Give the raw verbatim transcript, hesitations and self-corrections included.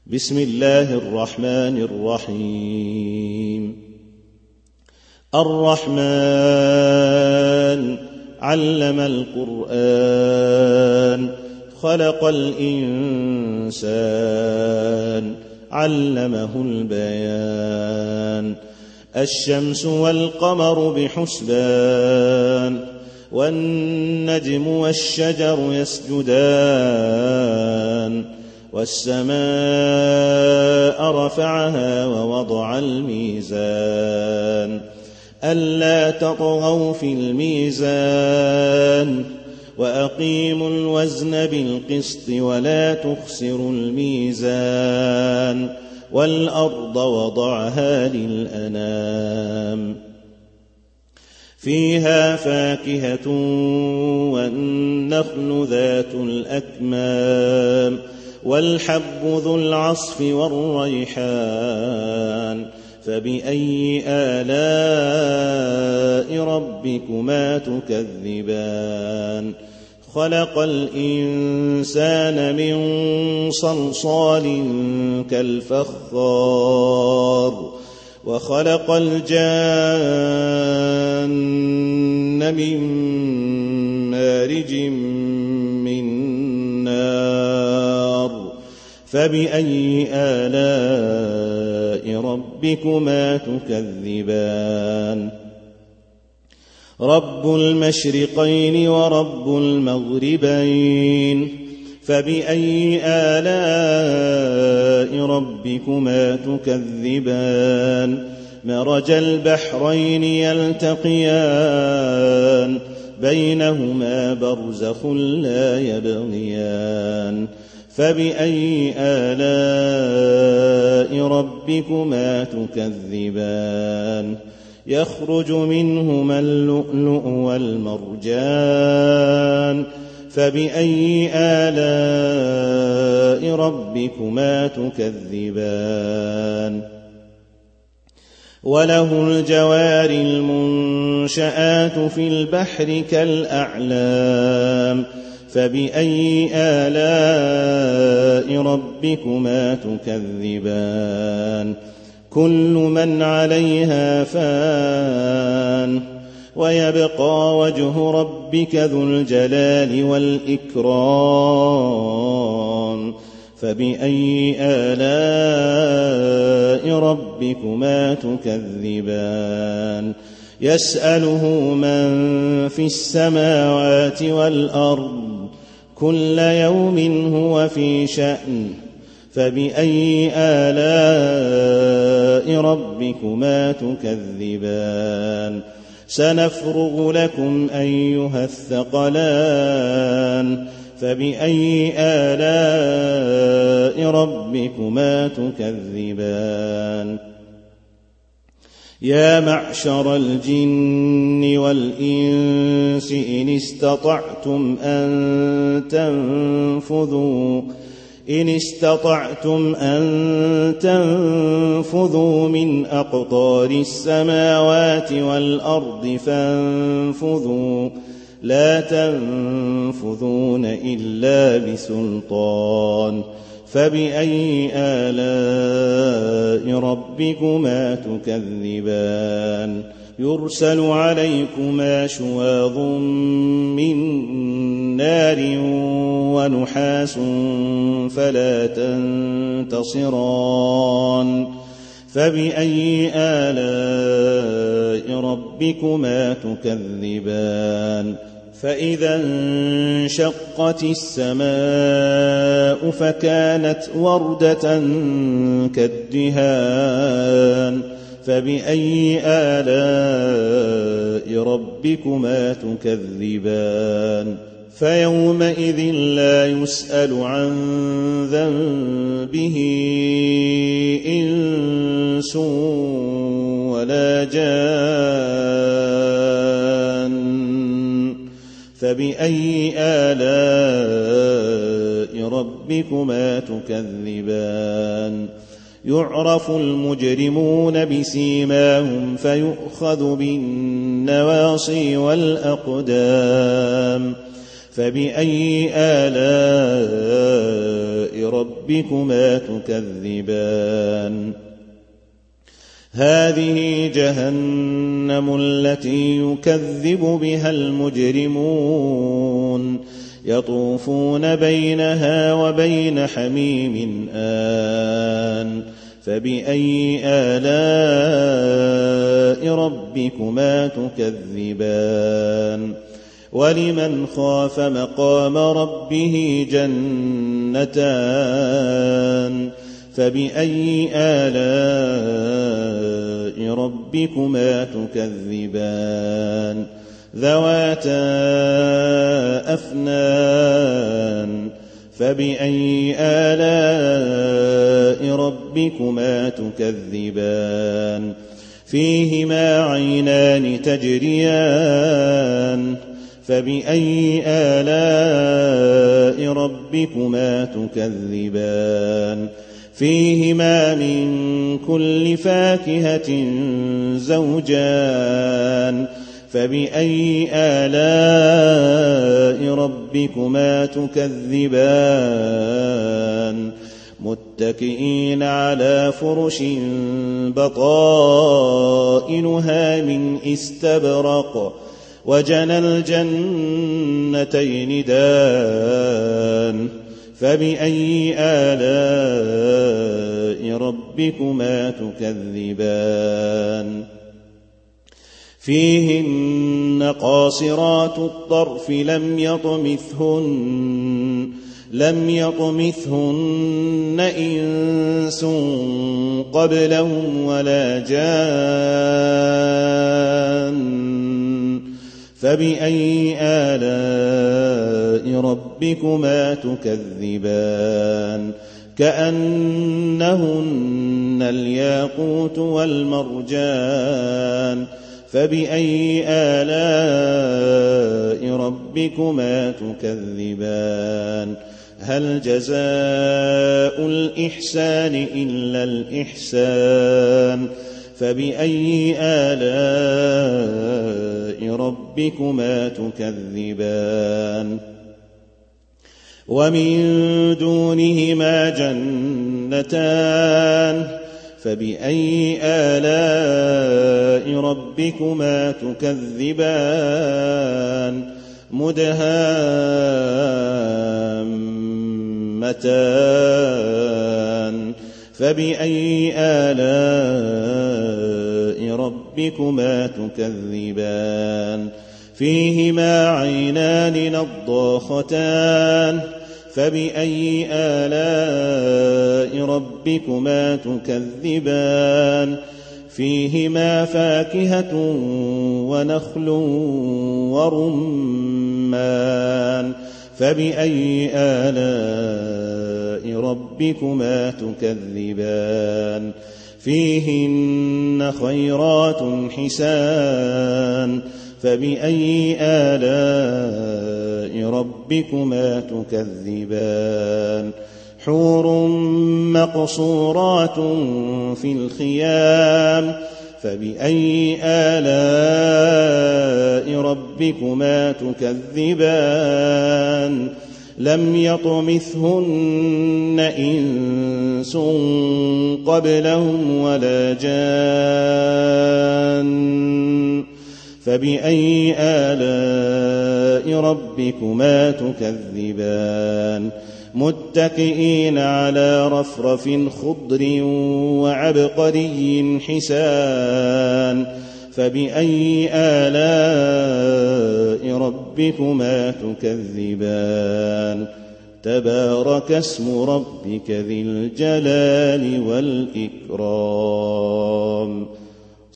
بسم الله الرحمن الرحيم. الرحمن علم القرآن خلق الإنسان علمه البيان. الشمس والقمر بحسبان والنجم والشجر يسجدان والسماء رفعها ووضع الميزان ألا تطغوا في الميزان وأقيموا الوزن بالقسط ولا تخسروا الميزان والأرض وضعها للأنام فيها فاكهة والنخل ذات الأكمام والحب ذو العصف والريحان فبأي آلاء ربكما تكذبان. خلق الإنسان من صلصال كالفخار وخلق الجان من مارج من نار فبأي آلاء ربكما تكذبان. رب المشرقين ورب المغربين فبأي آلاء ربكما تكذبان. مرج البحرين يلتقيان بينهما برزخ لا يبغيان فبأي آلاء ربكما تكذبان. يخرج منهما اللؤلؤ والمرجان فبأي آلاء ربكما تكذبان. وله الجوار المنشآت في البحر كالأعلام فبأي آلاء ربكما تكذبان. كل من عليها فان ويبقى وجه ربك ذو الجلال والإكرام فبأي آلاء ربكما تكذبان. يسأله من في السماوات والأرض كل يوم هو في شأن فبأي آلاء ربكما تكذبان. سنفرغ لكم أيها الثقلان فبأي آلاء ربكما تكذبان. يا معشر الجن والإنس إن استطعتم أن تنفذوا إن استطعتم أن تنفذوا من أقطار السماوات والأرض فانفذوا لا تنفذون إلا بسلطان فبأي آلاء ربكما تكذبان. يرسل عليكما شواظ من نار ونحاس فلا تنتصران فبأي آلاء ربكما تكذبان. فإذا انشقت السماء فكانت وردة كالدهان فبأي آلاء ربكما تكذبان. فيومئذ لا يسأل عن ذنبه إنس ولا جان فبأي آلاء ربكما تكذبان. يعرف المجرمون بسيماهم فيؤخذ بالنواصي والأقدام فبأي آلاء ربكما ربكما تكذبان هذه جهنم التي يكذب بها المجرمون يطوفون بينها وبين حميم آن فبأي آلاء ربكما تكذبان ولمن خاف مقام ربه جنتان فبأي آلاء ربكما تكذبان ذواتا أفنان فبأي آلاء ربكما تكذبان فيهما عينان تجريان فبأي آلاء ربكما تكذبان فيهما من كل فاكهة زوجان فبأي آلاء ربكما تكذبان متكئين على فرش بطائنها من استبرق وجنى الجنتين دان فبأي آلاء ربكما تكذبان فيهن قاصرات الطرف لم يطمثهن لم يطمثهن إنس قبلهم ولا جان فبأي آلاء ربكما تكذبان كأنهن الياقوت والمرجان فبأي آلاء ربكما تكذبان هل جزاء الإحسان إلا الإحسان فبأي آلاء ربكما تكذبان ومن دونهما جنتان فبأي آلاء ربكما تكذبان مدهامتان فبأي آلاء ربكما تكذبان فيهما عينان نضاختان فبأي آلاء ربكما تكذبان فيهما فاكهة ونخل ورمان فبأي آلاء ربكما تكذبان فيهن خيرات حسان فبأي آلاء ربكما تكذبان حور مقصورات في الخيام فبأي آلاء ربكما تكذبان لم يطمثهن إنس قبلهم ولا جان فبأي آلاء ربكما تكذبان متكئين على رفرف خضر وعبقري حسان فبأي آلاء ربكما تكذبان تبارك اسم ربك ذي الجلال والإكرام